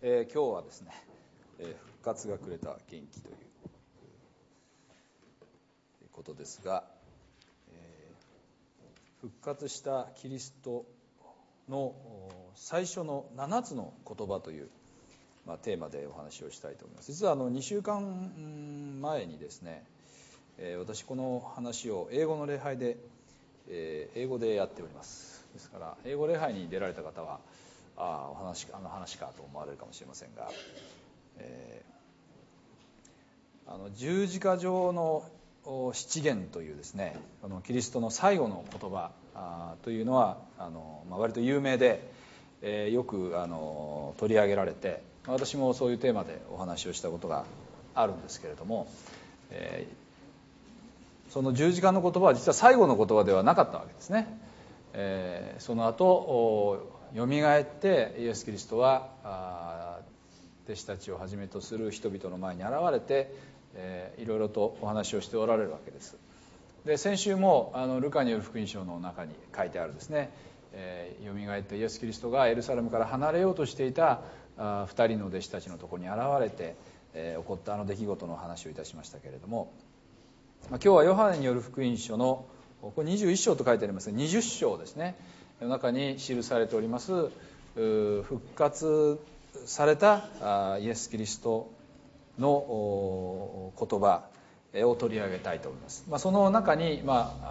今日はですね、復活がくれた元気ということですが、復活したキリストの最初の7つの言葉という、テーマでお話をしたいと思います。実は2週間前にですね、私この話を英語の礼拝で、英語でやっております。ですから英語礼拝に出られた方はあの話かと思われるかもしれませんが、十字架上の七言というですね、キリストの最後の言葉というのは割と有名で、よく取り上げられて、私もそういうテーマでお話をしたことがあるんですけれども、その十字架の言葉は実は最後の言葉ではなかったわけですね。その後よみがえってイエス・キリストは弟子たちをはじめとする人々の前に現れて、いろいろとお話をしておられるわけです。で、先週もルカによる福音書の中に書いてあるですね、よみがえってイエス・キリストがエルサレムから離れようとしていた2人の弟子たちのところに現れて、起こった出来事の話をいたしましたけれども、今日はヨハネによる福音書のこれ21章と書いてありますが、20章ですねの中に記されております復活されたイエス・キリストの言葉を取り上げたいと思います。その中に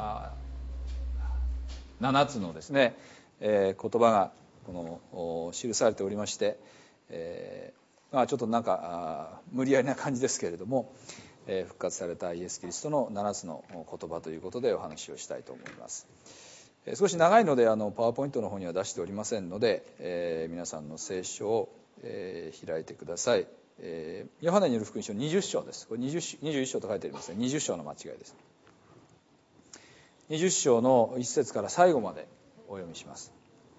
7つのですね言葉が記されておりまして、ちょっと無理やりな感じですけれども、復活されたイエス・キリストの7つの言葉ということでお話をしたいと思います。少し長いのでパワーポイントの方には出しておりませんので、皆さんの聖書を開いてください。ヨハネによる福音書20章です。これ21章と書いてありますが、20章の間違いです。20章の1節から最後までお読みします。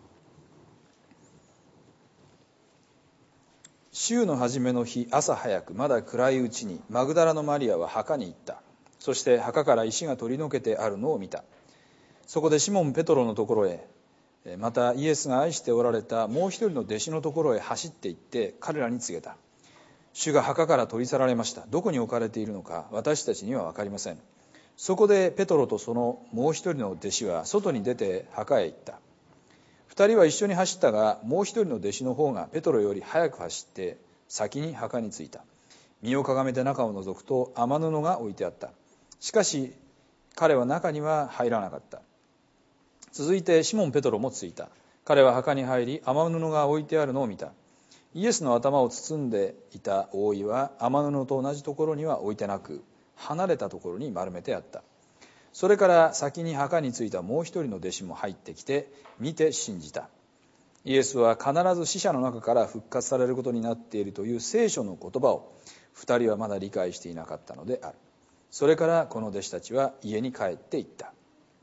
週の初めの日、朝早くまだ暗いうちにマグダラのマリアは墓に行った。そして墓から石が取り除けてあるのを見た。そこでシモン・ペトロのところへ、またイエスが愛しておられたもう一人の弟子のところへ走って行って彼らに告げた。主が墓から取り去られました。どこに置かれているのか私たちには分かりません。そこでペトロとそのもう一人の弟子は外に出て墓へ行った。二人は一緒に走ったが、もう一人の弟子の方がペトロより早く走って先に墓に着いた。身をかがめて中を覗くと雨布が置いてあった。しかし彼は中には入らなかった。続いてシモン・ペトロも着いた。彼は墓に入り雨布が置いてあるのを見た。イエスの頭を包んでいた覆いは雨布と同じところには置いてなく、離れたところに丸めてあった。それから先に墓に着いたもう一人の弟子も入ってきて見て信じた。イエスは必ず死者の中から復活されることになっているという聖書の言葉を二人はまだ理解していなかったのである。それからこの弟子たちは家に帰っていった。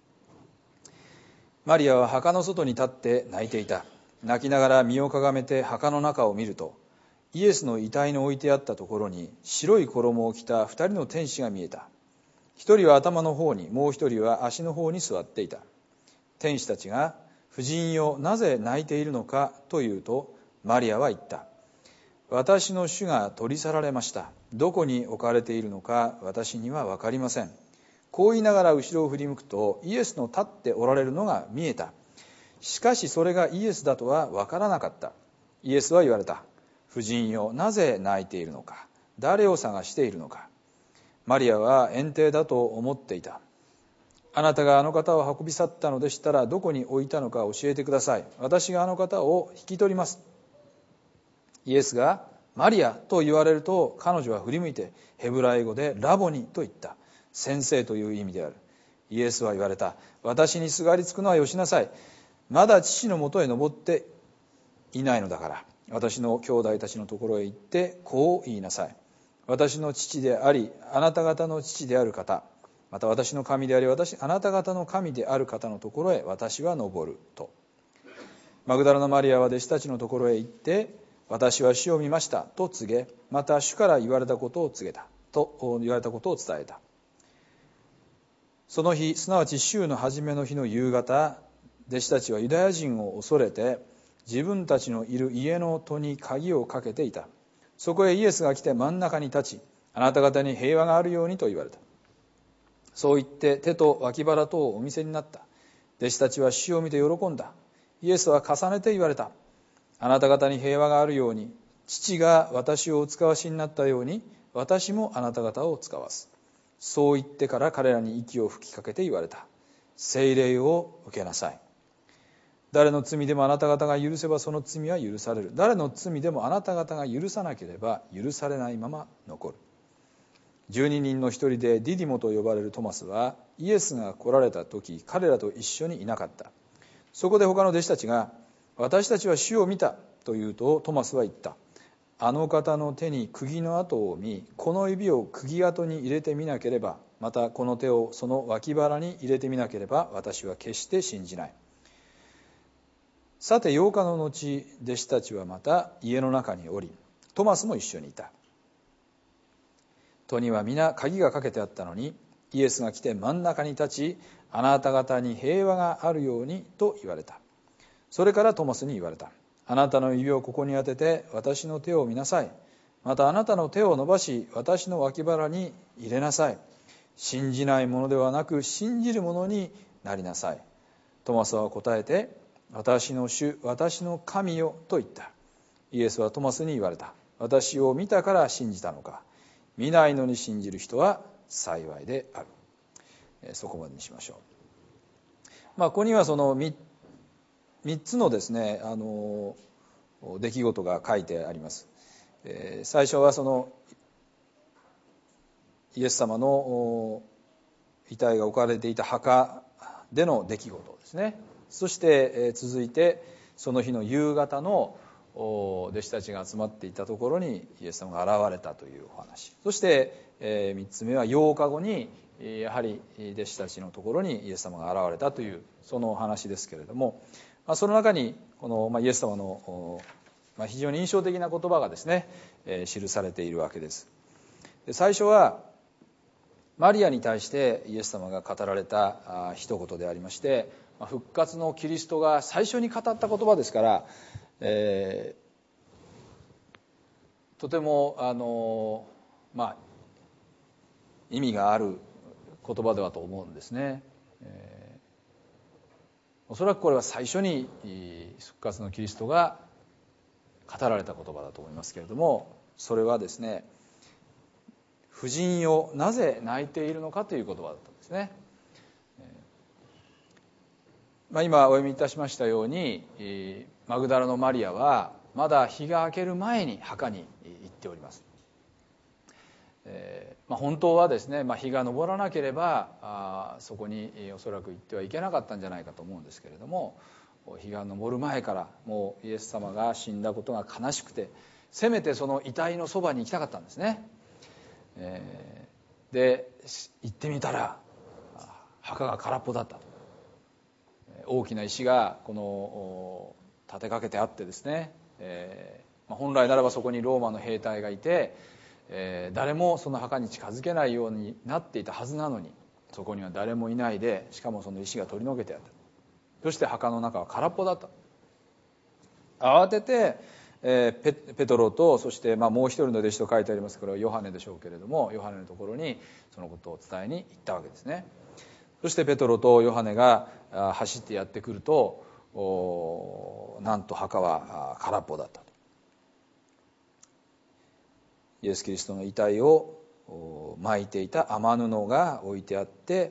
マリアは墓の外に立って泣いていた。泣きながら身をかがめて墓の中を見ると、イエスの遺体の置いてあったところに白い衣を着た二人の天使が見えた。一人は頭の方に、もう一人は足の方に座っていた。天使たちが、夫人よ、なぜ泣いているのかというと、マリアは言った。私の主が取り去られました。どこに置かれているのか私には分かりません。こう言いながら後ろを振り向くと、イエスの立っておられるのが見えた。しかしそれがイエスだとは分からなかった。イエスは言われた。夫人よ、なぜ泣いているのか。誰を探しているのか。マリアは園庭だと思っていた。あなたがあの方を運び去ったのでしたら、どこに置いたのか教えてください。私があの方を引き取ります。イエスがマリアと言われると、彼女は振り向いてヘブライ語でラボニと言った。先生という意味である。イエスは言われた。私にすがりつくのはよしなさい。まだ父のもとへ登っていないのだから、私の兄弟たちのところへ行ってこう言いなさい。私の父でありあなた方の父である方、また私の神でありあなた方の神である方のところへ私は登ると。マグダラのマリアは弟子たちのところへ行って、私は主を見ましたと告げ、また主から言われたことを伝えた。その日、すなわち週の初めの日の夕方、弟子たちはユダヤ人を恐れて自分たちのいる家の戸に鍵をかけていた。そこへイエスが来て真ん中に立ち、あなた方に平和があるようにと言われた。そう言って手と脇腹とをお見せになった。弟子たちは主を見て喜んだ。イエスは重ねて言われた。あなた方に平和があるように、父が私をお使わしになったように、私もあなた方を使わす。そう言ってから彼らに息を吹きかけて言われた。聖霊を受けなさい。誰の罪でもあなた方が許せばその罪は許される。誰の罪でもあなた方が許さなければ許されないまま残る。12人の一人でディディモと呼ばれるトマスは、イエスが来られた時、彼らと一緒にいなかった。そこで他の弟子たちが、私たちは主を見たと言うと、トマスは言った。あの方の手に釘の跡を見、この指を釘跡に入れてみなければ、またこの手をその脇腹に入れてみなければ、私は決して信じない。さて8日の後、弟子たちはまた家の中におり、トマスも一緒にいた。戸には皆鍵がかけてあったのに、イエスが来て真ん中に立ち、あなた方に平和があるようにと言われた。それからトマスに言われた。あなたの指をここに当てて私の手を見なさい。またあなたの手を伸ばし私の脇腹に入れなさい。信じないものではなく信じるものになりなさい。トマスは答えて、私の主、私の神よと言った。イエスはトマスに言われた。私を見たから信じたのか。見ないのに信じる人は幸いである。そこまでにしましょう。ここにはその3つのですね、出来事が書いてあります。最初はそのイエス様の遺体が置かれていた墓での出来事ですね。そして続いてその日の夕方の弟子たちが集まっていたところにイエス様が現れたというお話。そして3つ目は8日後にやはり弟子たちのところにイエス様が現れたというそのお話ですけれども、その中にこのイエス様の非常に印象的な言葉がですね記されているわけです。最初はマリアに対してイエス様が語られた一言でありまして、復活のキリストが最初に語った言葉ですから、とても意味がある言葉ではと思うんですね。おそらくこれは最初に復活のキリストが語られた言葉だと思いますけれども、それはですね、婦人よなぜ泣いているのかという言葉だったんですね。今お読みいたしましたように、マグダラのマリアはまだ日が明ける前に墓に行っております。本当はですね、日が昇らなければそこにおそらく行ってはいけなかったんじゃないかと思うんですけれども、日が昇る前からもうイエス様が死んだことが悲しくて、せめてその遺体のそばに行きたかったんですね。で行ってみたら墓が空っぽだったと。大きな石がこの立てかけてあってですね、本来ならばそこにローマの兵隊がいて、誰もその墓に近づけないようになっていたはずなのに、そこには誰もいないで、しかもその石が取り除けてあった。そして墓の中は空っぽだった。慌ててペトロと、そしてもう一人の弟子と書いてありますから、ヨハネでしょうけれども、ヨハネのところにそのことを伝えに行ったわけですね。そしてペトロとヨハネが走ってやってくると、なんと墓は空っぽだったと。イエス・キリストの遺体を巻いていた雨布が置いてあって、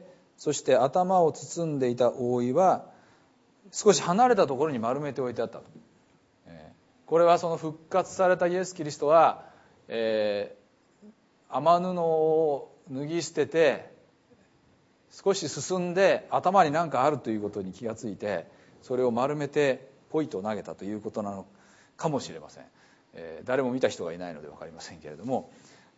そして頭を包んでいた覆いは少し離れたところに丸めて置いてあったと。これはその復活されたイエス・キリストは、雨布を脱ぎ捨てて少し進んで頭に何かあるということに気がついて、それを丸めてポイと投げたということなのかもしれません。誰も見た人がいないので分かりませんけれども、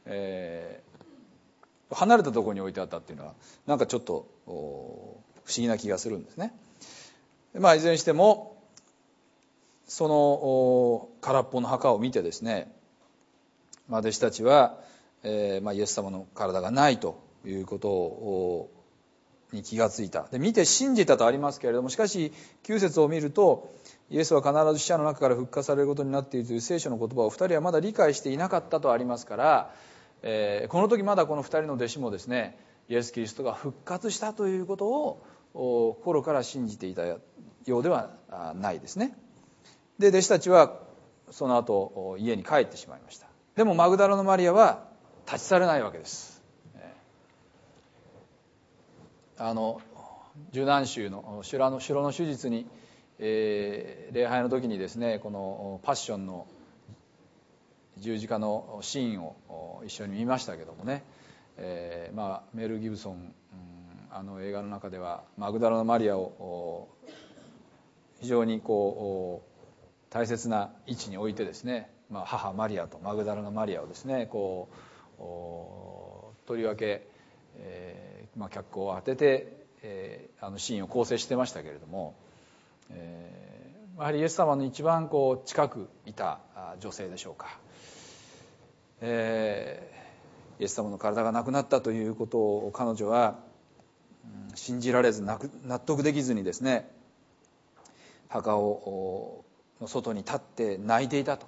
離れたところに置いてあったっていうのはなんかちょっと不思議な気がするんですね。いずれにしてもその空っぽの墓を見てですね、弟子たちは、イエス様の体がないということに気がついた。で見て信じたとありますけれども、しかし9節を見ると、 イエスは必ず死者の中から復活されることになっているという聖書の言葉を2人はまだ理解していなかったとありますから、この時まだこの2人の弟子もですね、イエス・キリストが復活したということを心から信じていたようではないですね。で、弟子たちはその後家に帰ってしまいました。でもマグダラのマリアは立ち去れないわけです。受難週の城の手術に、礼拝の時にですね、このパッションの十字架のシーンを一緒に見ましたけどもね、メル・ギブソン、映画の中ではマグダラのマリアを非常に大切な位置に置いてですね、母マリアとマグダラのマリアをですねとりわけ、脚光を当てて、シーンを構成してましたけれども、やはりイエス様の一番近くいた女性でしょうか。イエス様の体がなくなったということを彼女は信じられず納得できずにですね、墓の外に立って泣いていたと。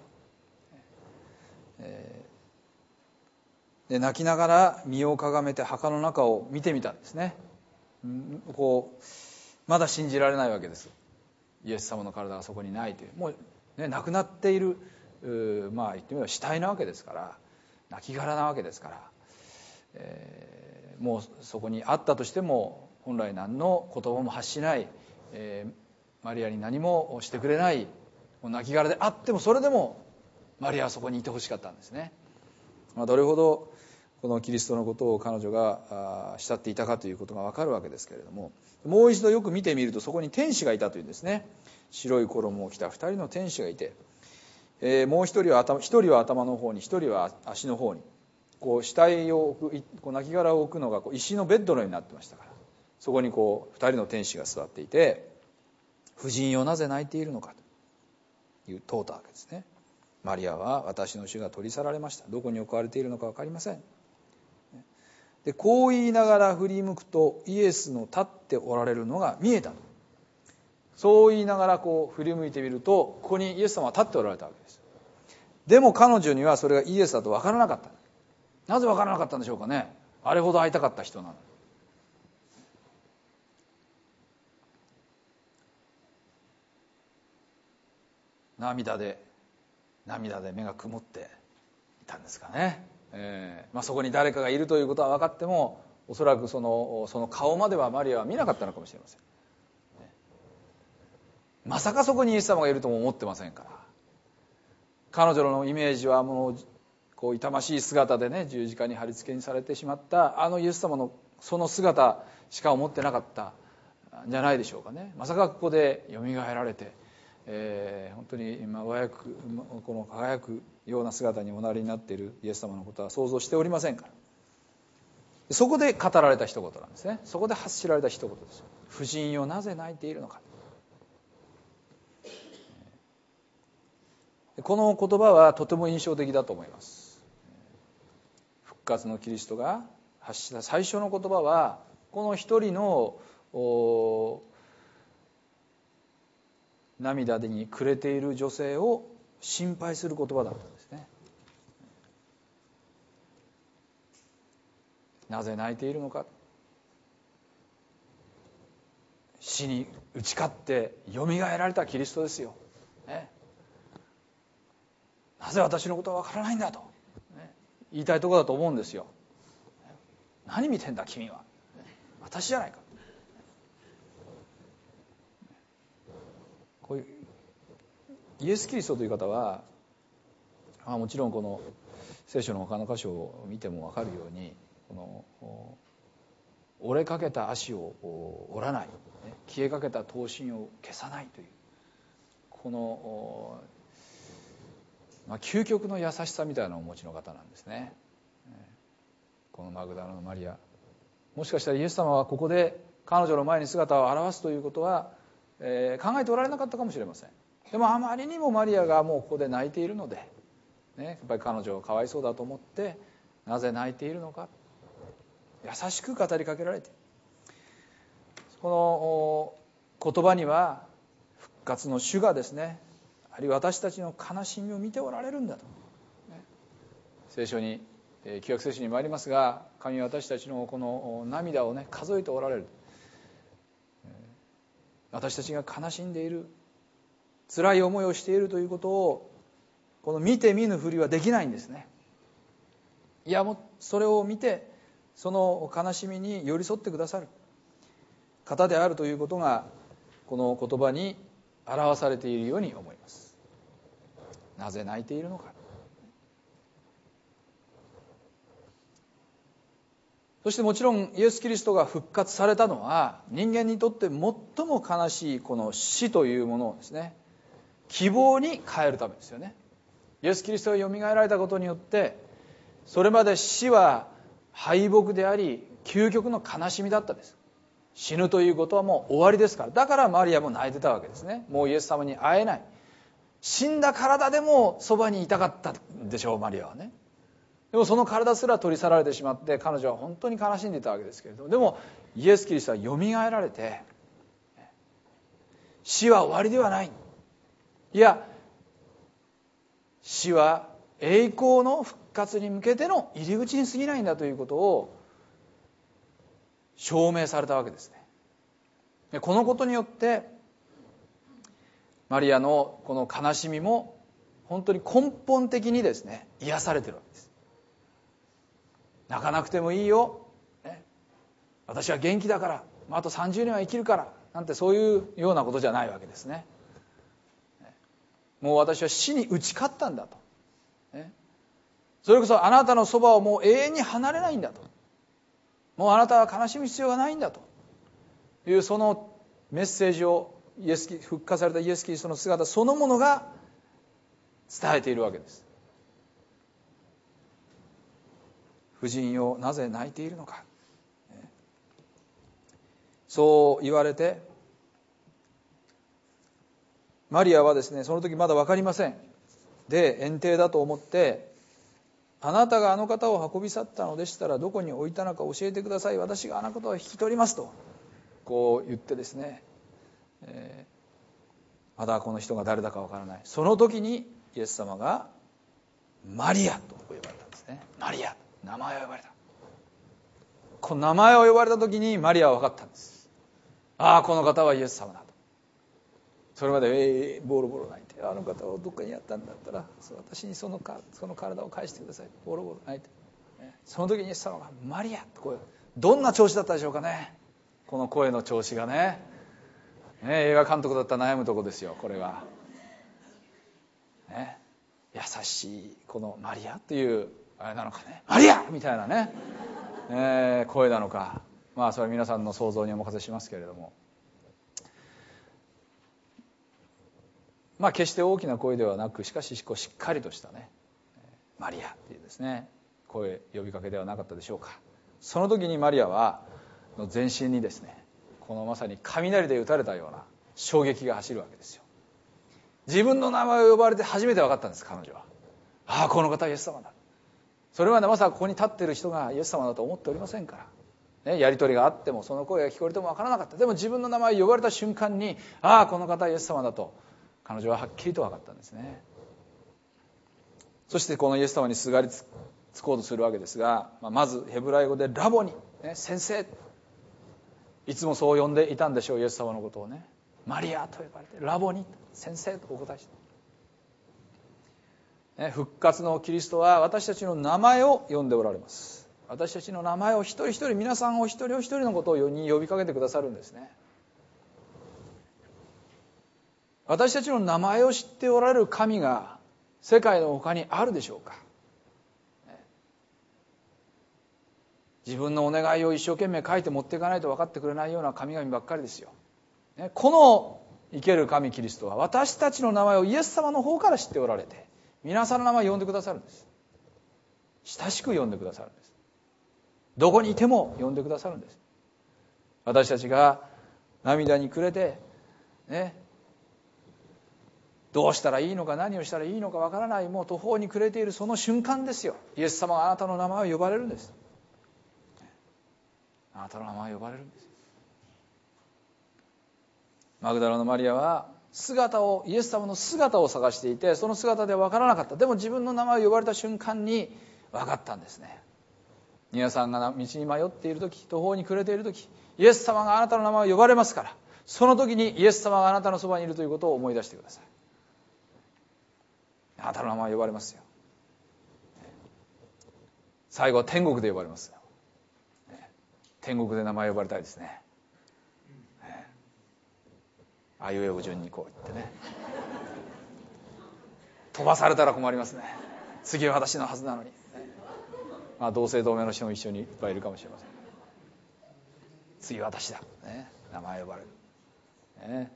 で、泣きながら身をかがめて墓の中を見てみたんですね。まだ信じられないわけです。イエス様の体がそこにないという、もう、ね、亡くなっている、言ってみれば死体なわけですから、亡骸なわけですから、もうそこにあったとしても本来何の言葉も発しない、マリアに何もしてくれない亡骸であっても、それでもマリアはそこにいてほしかったんですね。どれほどこのキリストのことを彼女が慕っていたかということが分かるわけですけれども、もう一度よく見てみると、そこに天使がいたというんですね。白い衣を着た2人の天使がいて、もう一人は頭の方に、一人は足の方に、死体を置く、亡骸を置くのが石のベッドのようになってましたから、そこに2人の天使が座っていて、婦人よ、なぜ泣いているのかという問うたわけですね。マリアは、私の主が取り去られました、どこに置かれているのか分かりません。で、こう言いながら振り向くと、イエスの立っておられるのが見えた。そう言いながら振り向いてみると、ここにイエス様は立っておられたわけです。でも彼女にはそれがイエスだと分からなかった。なぜ分からなかったんでしょうかね。あれほど会いたかった人なのに。涙で目が曇っていたんですかね。そこに誰かがいるということは分かっても、おそらくその顔まではマリアは見なかったのかもしれません。まさかそこにイエス様がいるとも思ってませんから。彼女のイメージはもう痛ましい姿でね、十字架に貼り付けにされてしまったイエス様のその姿しか思ってなかったんじゃないでしょうかね。まさかここでよみがえられて、本当に輝くような姿におなりになっているイエス様のことは想像しておりませんから。そこで語られた一言なんですね。そこで発しられた一言です。婦人よ、なぜ泣いているのか。この言葉はとても印象的だと思います。復活のキリストが発した最初の言葉は、この一人の涙に暮れている女性を心配する言葉だったんですね。なぜ泣いているのか。死に打ち勝ってよみがえられたキリストですよ、ね、なぜ私のことは分からないんだと、ね、言いたいところだと思うんですよ。何見てんだ君は、私じゃないか。こういうイエス・キリストという方は、もちろんこの聖書の他の箇所を見ても分かるように、この折れかけた足を折らない、消えかけた刀身を消さないという、この、究極の優しさみたいなのをお持ちの方なんですね。このマグダラのマリア、もしかしたらイエス様はここで彼女の前に姿を現すということは、考えておられなかったかもしれません。でもあまりにもマリアがもうここで泣いているので、やっぱり彼女がかわいそうだと思って、なぜ泣いているのか、優しく語りかけられて、この言葉には復活の主がですね、あるいは私たちの悲しみを見ておられるんだと、聖書に旧約聖書に参りますが、神は私たちのこの涙をね数えておられる。私たちが悲しんでいる、辛い思いをしているということをこの見て見ぬふりはできないんですね。いや、もうそれを見てその悲しみに寄り添ってくださる方であるということがこの言葉に表されているように思います。なぜ泣いているのか。そしてもちろんイエス・キリストが復活されたのは人間にとって最も悲しいこの死というものをですね、希望に変えるためですよね。イエス・キリストがよみがえられたことによって、それまで死は敗北であり究極の悲しみだったです。死ぬということはもう終わりですから。だからマリアも泣いてたわけですね。もうイエス様に会えない、死んだ体でもそばにいたかったんでしょう、マリアはね。でもその体すら取り去られてしまって彼女は本当に悲しんでいたわけですけれども、でもイエス・キリストはよみがえられて、死は終わりではない、いや死は栄光の復活に向けての入り口に過ぎないんだということを証明されたわけですね。でこのことによってマリアのこの悲しみも本当に根本的にですね癒されているわけです。泣かなくてもいいよ、私は元気だから、あと30年は生きるからなんて、そういうようなことじゃないわけですね。もう私は死に打ち勝ったんだと、それこそあなたのそばをもう永遠に離れないんだと、もうあなたは悲しむ必要がないんだという、そのメッセージを復活されたイエス・キリストの姿そのものが伝えているわけです。婦人よ、なぜ泣いているのか、そう言われて、マリアはですね、その時まだ分かりませんで、園庭だと思って、あなたがあの方を運び去ったのでしたらどこに置いたのか教えてください、私があの方を引き取りますとこう言ってですね、まだこの人が誰だか分からない。その時にイエス様がマリアと呼ばれたんですね。マリア、名前を呼ばれた。この名前を呼ばれた時にマリアは分かったんです。ああ、この方はイエス様だと。それまでボロボロ泣いて、あの方をどっかにやったんだったら私にその体を返してください、ボロボロ泣いて、その時にイエス様がマリアと声、どんな調子だったでしょうかね。この声の調子がね、映画監督だったら悩むとこですよ、これは、優しいこのマリアっていうあれなのかね、マリアみたいなね、声なのか、まあそれは皆さんの想像にお任せしますけれども、まあ決して大きな声ではなく、しかししっかりとしたね、マリアっていうですね声、呼びかけではなかったでしょうか。その時にマリアは全身にですね、このまさに雷で打たれたような衝撃が走るわけですよ。自分の名前を呼ばれて初めて分かったんです、彼女は。ああ、この方はイエス様だ。それまでまさかここに立っている人がイエス様だと思っておりませんから、やり取りがあってもその声が聞こえても分からなかった。でも自分の名前を呼ばれた瞬間に、ああ、この方はイエス様だと彼女ははっきりと分かったんですね。そしてこのイエス様にすがりつこうとするわけですが、まずヘブライ語でラボニ、先生、いつもそう呼んでいたんでしょう、イエス様のことをね。マリアと呼ばれて、ラボニ、先生とお答えして、復活のキリストは私たちの名前を呼んでおられます。私たちの名前を一人一人、皆さんを一人お一人のことに呼びかけてくださるんですね。私たちの名前を知っておられる神が世界の他にあるでしょうか。自分のお願いを一生懸命書いて持っていかないと分かってくれないような神々ばっかりですよ。この生ける神キリストは私たちの名前をイエス様の方から知っておられて、皆さんの名前を呼んでくださるんです。親しく呼んでくださるんです。どこにいても呼んでくださるんです。私たちが涙に暮れてどうしたらいいのか、何をしたらいいのかわからない、もう途方に暮れているその瞬間ですよ、イエス様があなたの名前を呼ばれるんです。あなたの名前を呼ばれるんです。マグダラのマリアはイエス様の姿を探していて、その姿では分からなかった。でも自分の名前を呼ばれた瞬間に分かったんですね。皆さんが道に迷っている時、途方に暮れている時、イエス様があなたの名前を呼ばれますから、その時にイエス様があなたのそばにいるということを思い出してください。あなたの名前を呼ばれますよ。最後は天国で呼ばれますよ。天国で名前呼ばれたいですね。あいうえお順にこう言ってね、飛ばされたら困りますね。次は私のはずなのに、まあ、同姓同名の人も一緒にいっぱいいるかもしれません。次は私だ、ね、名前呼ばれる、ね、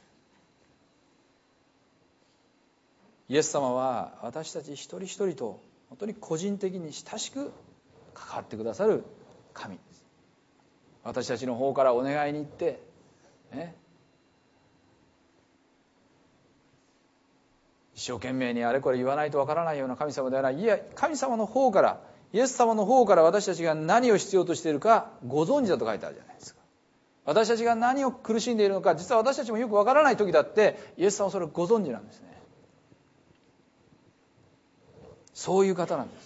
イエス様は私たち一人一人と本当に個人的に親しく関わってくださる神です。私たちの方からお願いに行って、ね、一生懸命にあれこれ言わないとわからないような神様ではない。いや、神様の方から、イエス様の方から私たちが何を必要としているかご存知だと書いてあるじゃないですか。私たちが何を苦しんでいるのか、実は私たちもよくわからない時だってイエス様はそれをご存知なんですね。そういう方なんです。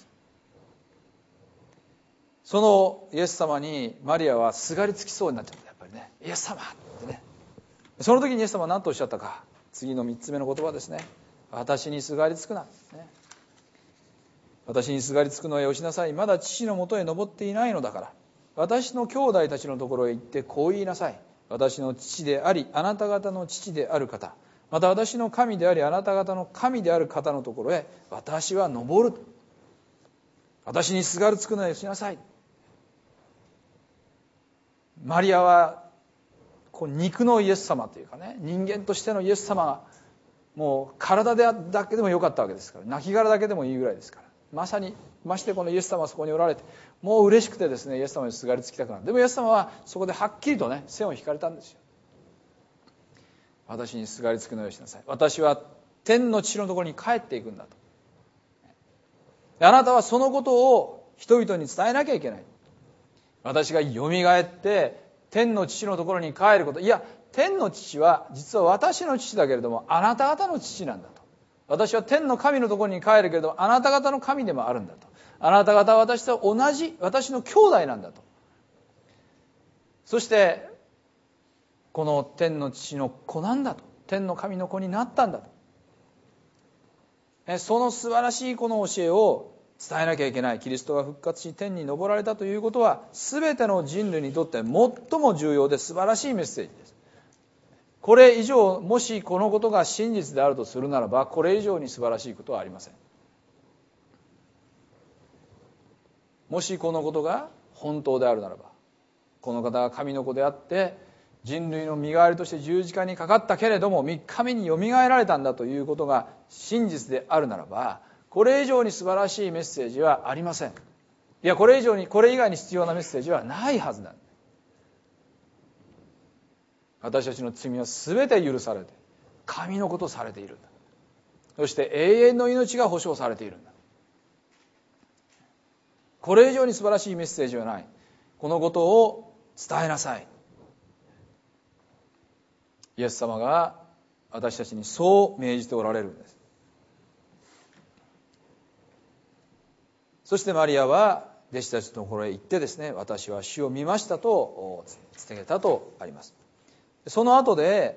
そのイエス様にマリアはすがりつきそうになっちゃった。やっぱりね、イエス様ってね。その時にイエス様は何とおっしゃったか。次の3つ目の言葉ですね。私にすがりつくな、ね、私にすがりつくのへよしなさい。まだ父のもとへ登っていないのだから、私の兄弟たちのところへ行ってこう言いなさい。私の父でありあなた方の父である方、また私の神でありあなた方の神である方のところへ私は登る。私にすがりつくのへよしなさい。マリアはこう肉のイエス様というかね、人間としてのイエス様がもう体だけでもよかったわけですから、亡骸だけでもいいぐらいですから、ましてこのイエス様はそこにおられて、もう嬉しくてですね、イエス様にすがりつきたくなる。でもイエス様はそこではっきりとね、線を引かれたんですよ。私にすがりつくのよしなさい。私は天の父のところに帰っていくんだと。あなたはそのことを人々に伝えなきゃいけない。私がよみがえって天の父のところに帰ること。いや、天の父は実は私の父だけれどもあなた方の父なんだと。私は天の神のところに帰るけれどもあなた方の神でもあるんだと。あなた方は私と同じ私の兄弟なんだと。そしてこの天の父の子なんだと。天の神の子になったんだと。その素晴らしいこの教えを伝えなきゃいけない。キリストが復活し天に昇られたということは全ての人類にとって最も重要で素晴らしいメッセージです。これ以上、もしこのことが真実であるとするならば、これ以上に素晴らしいことはありません。もしこのことが本当であるならば、この方が神の子であって人類の身代わりとして十字架にかかったけれども3日目によみがえられたんだということが真実であるならば、これ以上に素晴らしいメッセージはありません。いや、これ以外に必要なメッセージはないはずなんです。私たちの罪は全て許されて神の子とされているんだ。そして永遠の命が保証されているんだ。これ以上に素晴らしいメッセージはない。このことを伝えなさい。イエス様が私たちにそう命じておられるんです。そしてマリアは弟子たちのところへ行ってですね、私は主を見ましたと告げたとあります。その後で、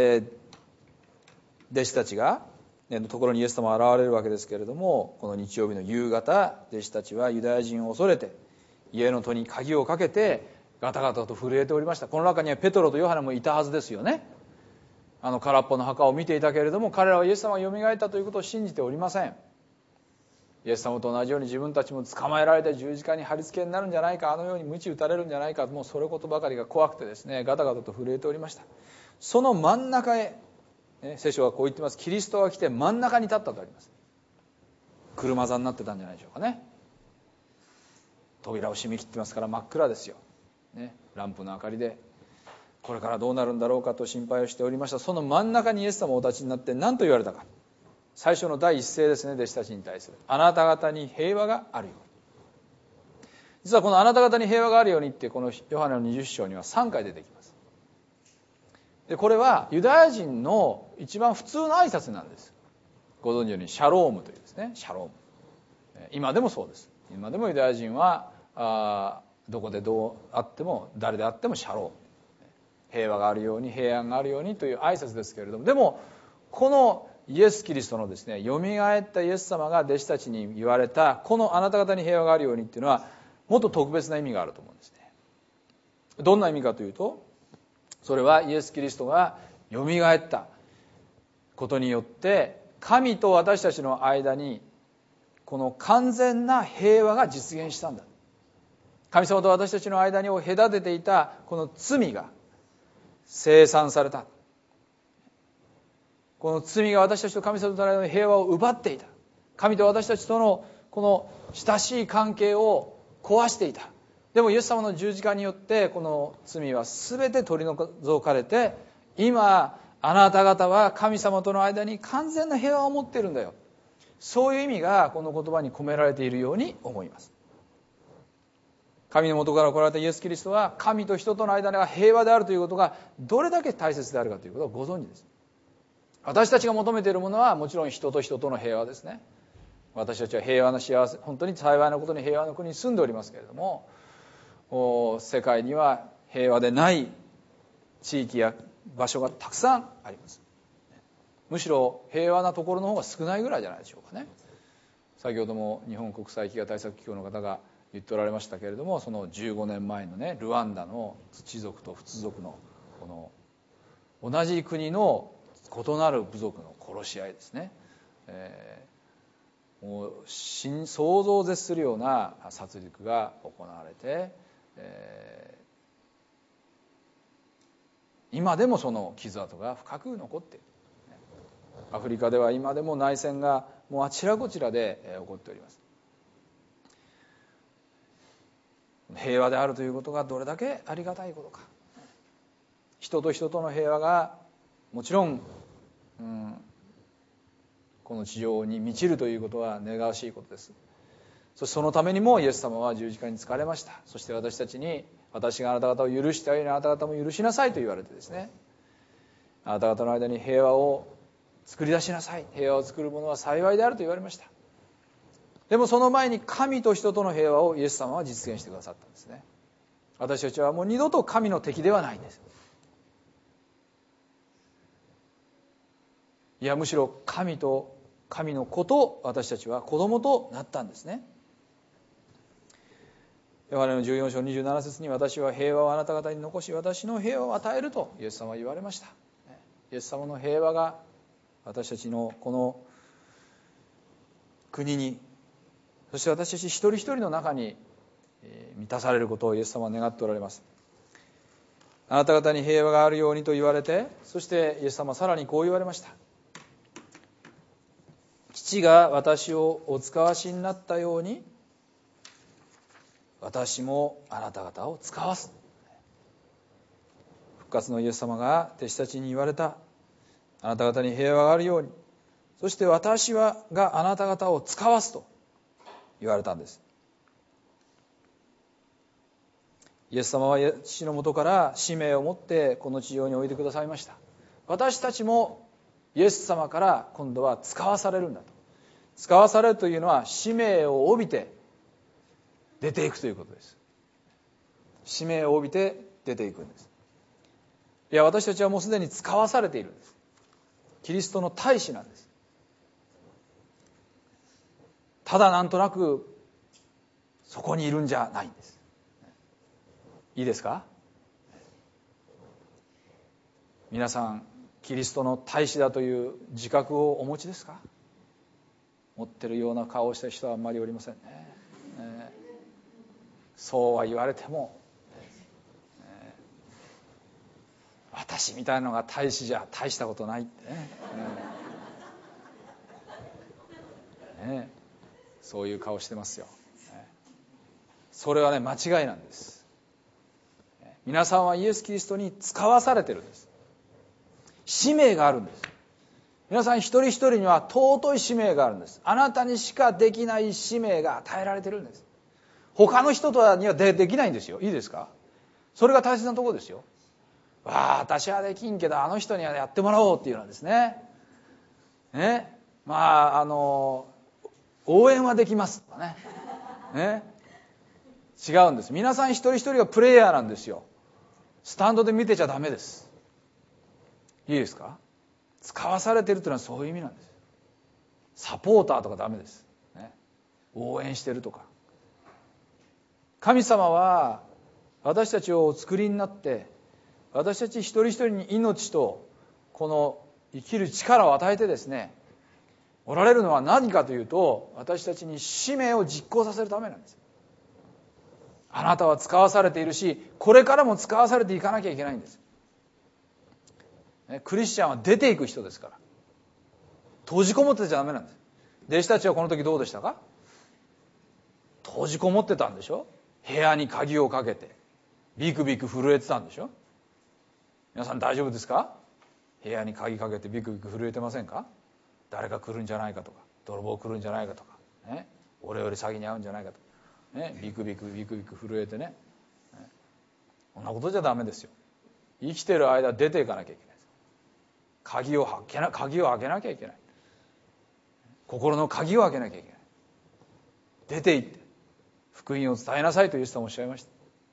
弟子たちがのところにイエス様が現れるわけですけれども、この日曜日の夕方、弟子たちはユダヤ人を恐れて家の戸に鍵をかけてガタガタと震えておりました。この中にはペトロとヨハネもいたはずですよね。空っぽの墓を見ていたけれども、彼らはイエス様がよみがえったということを信じておりません。イエス様と同じように自分たちも捕まえられて十字架に貼り付けになるんじゃないか、あのように鞭打たれるんじゃないか、もうそれことばかりが怖くてですね、ガタガタと震えておりました。その真ん中へ、聖書はこう言ってます。キリストが来て真ん中に立ったとあります。車座になってたんじゃないでしょうかね。扉を閉め切ってますから真っ暗ですよ、ランプの明かりでこれからどうなるんだろうかと心配をしておりました。その真ん中にイエス様お立ちになって何と言われたか。最初の第一声ですね、弟子たちに対する。あなた方に平和があるように。実はこのあなた方に平和があるようにって、このヨハネの20章には3回出てきます。 でこれはユダヤ人の一番普通の挨拶なんです。ご存知のようにシャロームというですね、シャローム。今でもそうです。今でもユダヤ人はどこでどうあっても誰であってもシャローム、平和があるように平安があるようにという挨拶ですけれども、でもこのイエス・キリストのですね、よみがえったイエス様が弟子たちに言われたこのあなた方に平和があるようにっていうのはもっと特別な意味があると思うんですね。どんな意味かというと、それはイエス・キリストがよみがえったことによって神と私たちの間にこの完全な平和が実現したんだ。神様と私たちの間にを隔てていたこの罪が清算された。この罪が私たちと神様との間の平和を奪っていた。神と私たちとのこの親しい関係を壊していた。でもイエス様の十字架によってこの罪は全て取り除かれて、今あなた方は神様との間に完全な平和を持っているんだよ。そういう意味がこの言葉に込められているように思います。神の元から来られたイエス・キリストは神と人との間が平和であるということがどれだけ大切であるかということをご存知です。私たちが求めているものはもちろん人と人との平和ですね。私たちは平和な幸せ、本当に幸いなことに平和な国に住んでおりますけれども、世界には平和でない地域や場所がたくさんあります。むしろ平和なところの方が少ないぐらいじゃないでしょうかね。先ほども日本国際飢餓対策機構の方が言っておられましたけれども、その15年前のね、ルワンダの土族と仏族のこの同じ国の異なる部族の殺し合いですね。もう想像を絶するような殺戮が行われて、今でもその傷跡が深く残っている。アフリカでは今でも内戦がもうあちらこちらで起こっております。平和であるということがどれだけありがたいことか。人と人との平和がもちろん、この地上に満ちるということは願わしいことです。そのためにもイエス様は十字架につかれました。そして私たちに、私があなた方を許したようにあなた方も許しなさいと言われてですね、あなた方の間に平和を作り出しなさい、平和を作る者は幸いであると言われました。でもその前に神と人との平和をイエス様は実現してくださったんですね。私たちはもう二度と神の敵ではないんです。いや、むしろ神の子と私たちは子供となったんですね。ヨハネの14章27節に、私は平和をあなた方に残し私の平和を与えるとイエス様は言われました。イエス様の平和が私たちのこの国に、そして私たち一人一人の中に満たされることをイエス様は願っておられます。あなた方に平和があるようにと言われて、そしてイエス様はさらにこう言われました。父が私をお使わしになったように私もあなた方を使わす。復活のイエス様が弟子たちに言われた。あなた方に平和があるように、そして私があなた方を使わすと言われたんです。イエス様は父のもとから使命を持ってこの地上においでくださいました。私たちもイエス様から今度は使わされるんだと。使わされるというのは使命を帯びて出ていくということです。使命を帯びて出ていくんです。いや、私たちはもうすでに使わされているんです。キリストの大使なんです。ただなんとなくそこにいるんじゃないんです。いいですか？皆さん、キリストの大使だという自覚をお持ちですか？持ってるような顔をした人はあんまりおりませんね。そうは言われても、私みたいなのが大使じゃ大したことないってね。そういう顔してますよ。それはね、間違いなんです。皆さんはイエス・キリストに使わされてるんです。使命があるんです。皆さん一人一人には尊い使命があるんです。あなたにしかできない使命が与えられてるんです。他の人にはできないんですよ。いいですか？それが大切なところですよ。 私はできんけどあの人にはやってもらおうっていうのはですね、応援はできますとかね、違うんです。皆さん一人一人がプレイヤーなんですよ。スタンドで見てちゃダメです。いいですか？使わされてるというのはそういう意味なんです。サポーターとかダメです、応援してるとか。神様は私たちをお作りになって、私たち一人一人に命とこの生きる力を与えてですね、おられるのは何かというと、私たちに使命を実行させるためなんです。あなたは使わされているし、これからも使わされていかなきゃいけないんです。クリスチャンは出ていく人ですから、閉じこもってちゃダメなんです。弟子たちはこの時どうでしたか？閉じこもってたんでしょ。部屋に鍵をかけてビクビク震えてたんでしょ。皆さん大丈夫ですか？部屋に鍵かけてビクビク震えてませんか？誰か来るんじゃないかとか、泥棒来るんじゃないかとか、俺より詐欺に遭うんじゃないかとか、ビクビク震えてね、こんなことじゃダメですよ。生きてる間出ていかなきゃいけない。鍵を開けなきゃいけない。心の鍵を開けなきゃいけない。出て行って福音を伝えなさいとイエス様おっしゃいました。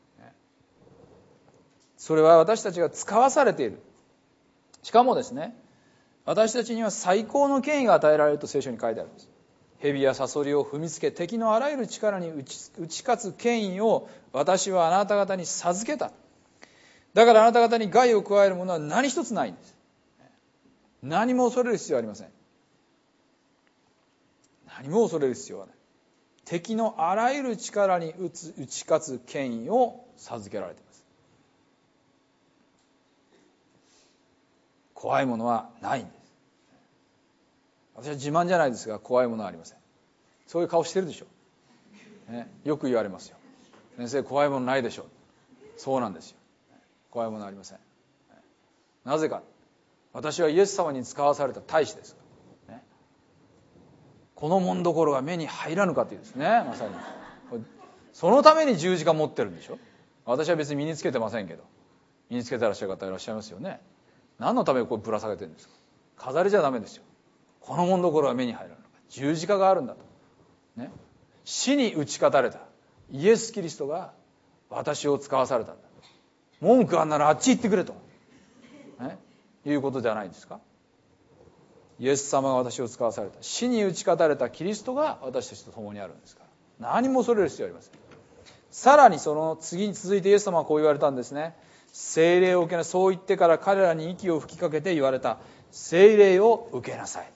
それは私たちが使わされている。しかもですね、私たちには最高の権威が与えられると聖書に書いてあるんです。蛇やサソリを踏みつけ、敵のあらゆる力に打ち勝つ権威を私はあなた方に授けた。だからあなた方に害を加えるものは何一つないんです。何も恐れる必要はありません。何も恐れる必要はない。敵のあらゆる力に打ち勝つ権威を授けられています。怖いものはないんです。私は自慢じゃないですが、怖いものはありません。そういう顔してるでしょ、よく言われますよ。先生、怖いものないでしょ。そうなんですよ。怖いものはありません。なぜか。私はイエス様に使わされた大使です。このもんどころが目に入らぬかというですね、まさにそのために十字架持ってるんでしょ。私は別に身につけてませんけど、身につけてらっしゃる方いらっしゃいますよね。何のためにこれぶら下げてるんですか。飾りじゃダメですよ。このもんどころが目に入らぬか、十字架があるんだと、死に打ち勝たれたイエス・キリストが私を使わされたんだ。文句あんならあっち行ってくれと、いうことじゃないですか。イエス様が私を使わされた、死に打ち勝たれたキリストが私たちと共にあるんですから、何も恐れる必要はありません。さらにその次に続いてイエス様はこう言われたんですね。聖霊を受けなさい。そう言ってから彼らに息を吹きかけて言われた。聖霊を受けなさい。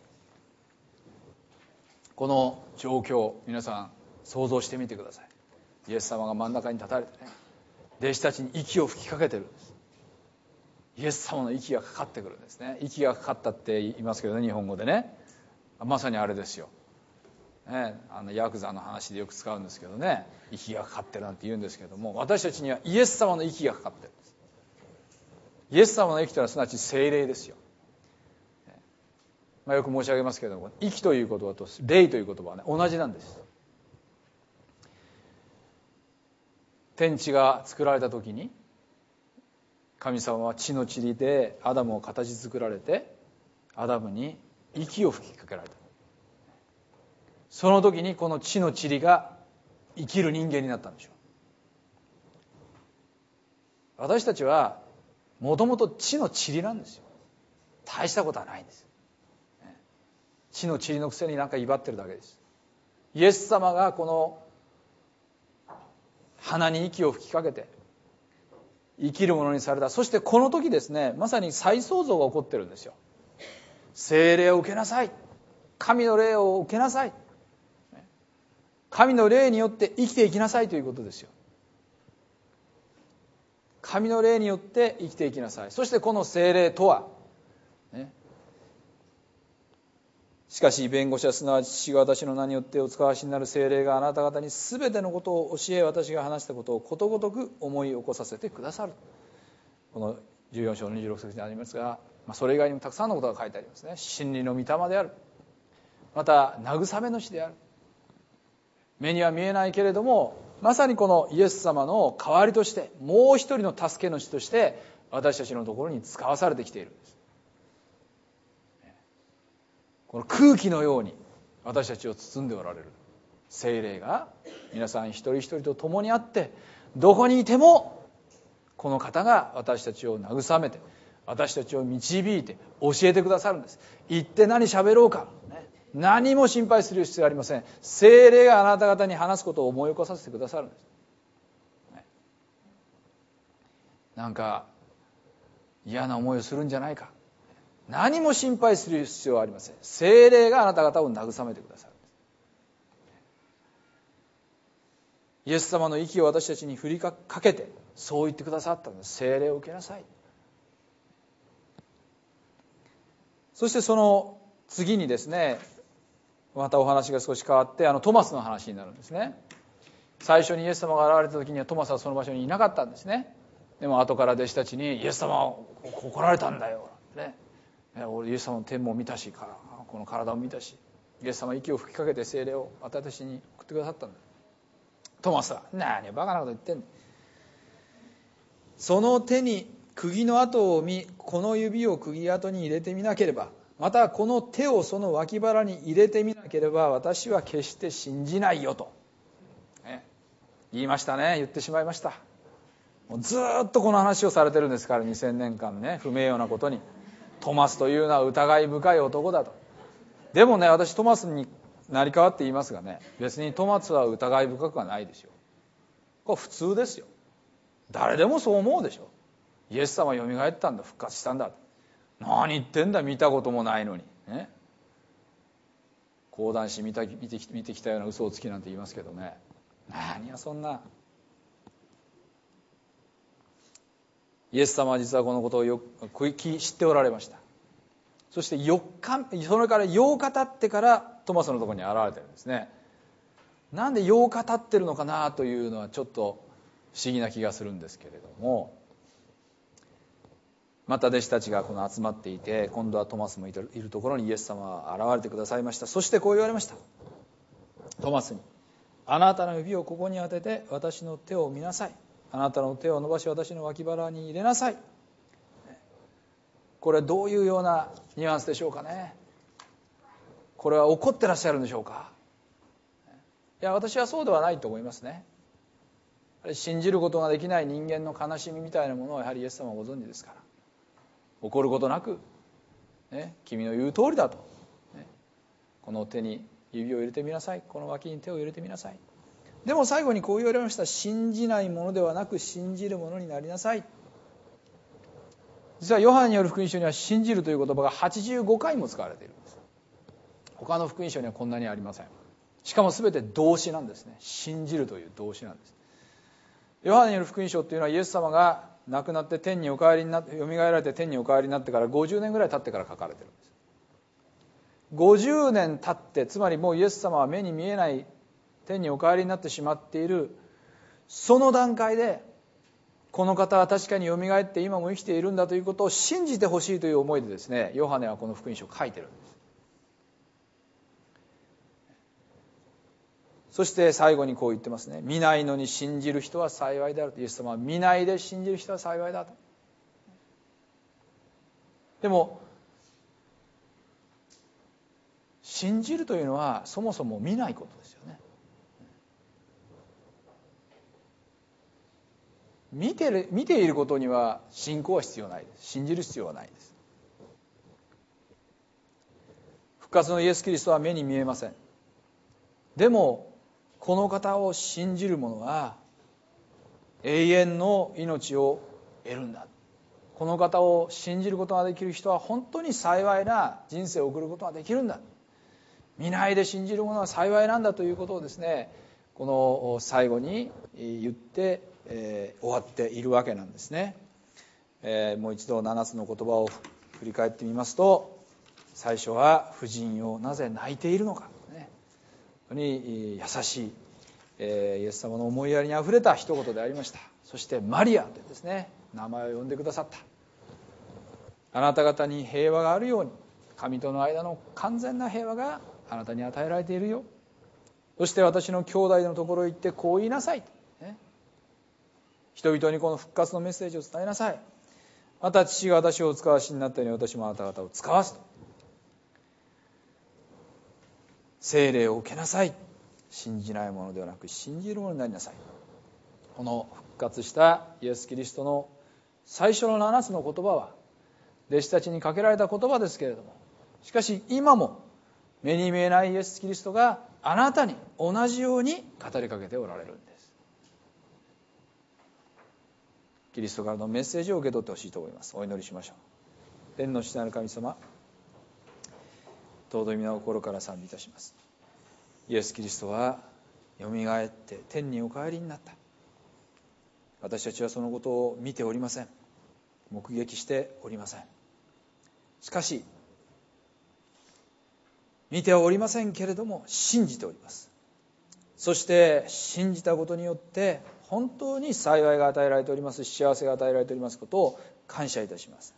この状況、皆さん想像してみてください。イエス様が真ん中に立たれてね、弟子たちに息を吹きかけてるんです。イエス様の息がかかってくるんですね。息がかかったって言いますけどね、日本語でね。まさにあれですよ。ヤクザの話でよく使うんですけどね、息がかかってるなんて言うんですけども、私たちにはイエス様の息がかかってるんです。イエス様の息というのはすなわち聖霊ですよ。よく申し上げますけれども、息という言葉と霊という言葉はね、同じなんです。天地が作られた時に神様は地の塵でアダムを形作られて、アダムに息を吹きかけられた。その時にこの地の塵が生きる人間になったんでしょう。私たちはもともと地の塵なんですよ。大したことはないんです。地の塵のくせになんか威張ってるだけです。イエス様がこの鼻に息を吹きかけて生きるものにされた。そしてこの時ですね、まさに再創造が起こってるんですよ。聖霊を受けなさい。神の霊を受けなさい。神の霊によって生きていきなさいということですよ。神の霊によって生きていきなさい。そしてこの聖霊とは、しかし弁護士はすなわち父が私の名によってお使わしになる聖霊があなた方に全てのことを教え、私が話したことをことごとく思い起こさせてくださる。この14章の26節にありますが、それ以外にもたくさんのことが書いてありますね。真理の御霊である。また慰め主である。目には見えないけれども、まさにこのイエス様の代わりとして、もう一人の助け主として私たちのところに使わされてきているんです。この空気のように私たちを包んでおられる聖霊が皆さん一人一人と共にあって、どこにいてもこの方が私たちを慰めて、私たちを導いて教えてくださるんです。行って何喋ろうか、何も心配する必要はありません。聖霊があなた方に話すことを思い起こさせてくださるんです。なんか嫌な思いをするんじゃないか、何も心配する必要はありません。聖霊があなた方を慰めてくださるんです。イエス様の息を私たちに振りかけてそう言ってくださったんです。聖霊を受けなさい。そしてその次にですね、またお話が少し変わってトマスの話になるんですね。最初にイエス様が現れた時にはトマスはその場所にいなかったんですね。でも後から弟子たちにイエス様は来られたんだよ、ね、俺イエス様の天も見たし、この体を見たし、イエス様は息を吹きかけて聖霊を私に送ってくださったんだ。トマスは何バカなこと言ってんだ。その手に釘の跡を見、この指を釘跡に入れてみなければ、またこの手をその脇腹に入れてみなければ私は決して信じないよと、言いましたね。言ってしまいました。もうずっとこの話をされてるんですから、2000年間ね、不名誉なことにトマスというのは疑い深い男だと。でもね、私トマスに成り代わって言いますがね、別にトマスは疑い深くはないですよ。これ普通ですよ。誰でもそう思うでしょ。イエス様はよみがえったんだ、復活したんだ、何言ってんだ、見たこともないのにね。講談師見てきたような嘘をつきなんて言いますけどね、何やそんな。イエス様は実はこのことをよく知っておられました。そしてそれから8日経ってからトマスのところに現れてるんですね。なんで8日経ってるのかなというのはちょっと不思議な気がするんですけれども、また弟子たちが集まっていて、今度はトマスもいるところにイエス様は現れてくださいました。そしてこう言われました。トマスに、あなたの指をここに当てて私の手を見なさい。あなたの手を伸ばし私の脇腹に入れなさい。これどういうようなニュアンスでしょうかね。これは怒ってらっしゃるんでしょうか。いや、私はそうではないと思いますね。信じることができない人間の悲しみみたいなものをやはりイエス様はご存知ですから、怒ることなく、君の言う通りだと、この手に指を入れてみなさい、この脇に手を入れてみなさい。でも最後にこう言われました。信じないものではなく信じるものになりなさい。実はヨハネによる福音書には信じるという言葉が85回も使われているんです。他の福音書にはこんなにありません。しかも全て動詞なんですね。信じるという動詞なんです。ヨハネによる福音書というのはイエス様が亡くなって天にお帰りになって蘇られて天にお帰りになってから50年ぐらい経ってから書かれているんです。50年経って、つまりもうイエス様は目に見えない天にお帰りになってしまっているその段階で、この方は確かによみがえって今も生きているんだということを信じてほしいという思いでですね、ヨハネはこの福音書を書いているんです。そして最後にこう言ってますね。見ないのに信じる人は幸いであると。イエス様は見ないで信じる人は幸いだと。でも信じるというのはそもそも見ないことですよね。見ていることには信仰は必要ないです。信じる必要はないです。復活のイエス・キリストは目に見えません。でもこの方を信じる者は永遠の命を得るんだ。この方を信じることができる人は本当に幸いな人生を送ることができるんだ。見ないで信じる者は幸いなんだということをですね、この最後に言って終わっているわけなんですね。もう一度7つの言葉を振り返ってみますと、最初は婦人よなぜ泣いているのか、本当に優しいイエス様の思いやりにあふれた一言でありました。そしてマリアとですね、名前を呼んでくださった。あなた方に平和があるように、神との間の完全な平和があなたに与えられているよ。そして私の兄弟のところへ行ってこう言いなさい、人々にこの復活のメッセージを伝えなさい。 また父が私をお使わしになったように私もあなた方を使わすと。聖霊を受けなさい。信じないものではなく信じるものになりなさい。この復活したイエス・キリストの最初の7つの言葉は弟子たちにかけられた言葉ですけれども、しかし今も目に見えないイエス・キリストがあなたに同じように語りかけておられるんです。キリストからのメッセージを受け取ってほしいと思います。お祈りしましょう。天の父なる神様、尊い皆を心から賛美いたします。イエス・キリストはよみがえって天にお帰りになった。私たちはそのことを見ておりません。目撃しておりません。しかし見てはおりませんけれども信じております。そして信じたことによって本当に幸いが与えられております、幸せが与えられておりますことを感謝いたします。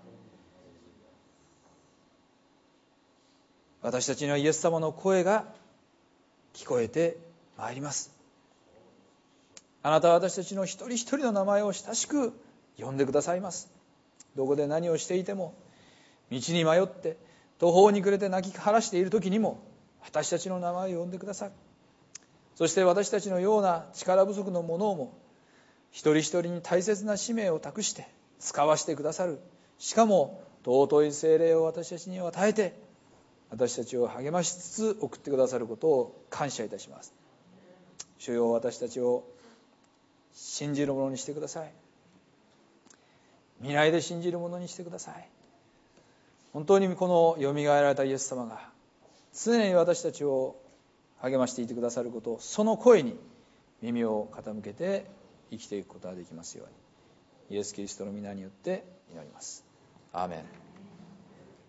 私たちにはイエス様の声が聞こえてまいります。あなたは私たちの一人一人の名前を親しく呼んでくださいます。どこで何をしていても、道に迷って途方に暮れて泣き晴らしている時にも私たちの名前を呼んでください。そして私たちのような力不足の者をも一人一人に大切な使命を託して使わせてくださる、しかも尊い聖霊を私たちに与えて私たちを励ましつつ送ってくださることを感謝いたします。主よ、私たちを信じるものにしてください。未来で信じるものにしてください。本当にこのよみがえられたイエス様が常に私たちを励ましていてくださること、その声に耳を傾けて生きていくことができますように、イエス・キリストの皆によって祈ります。アーメン。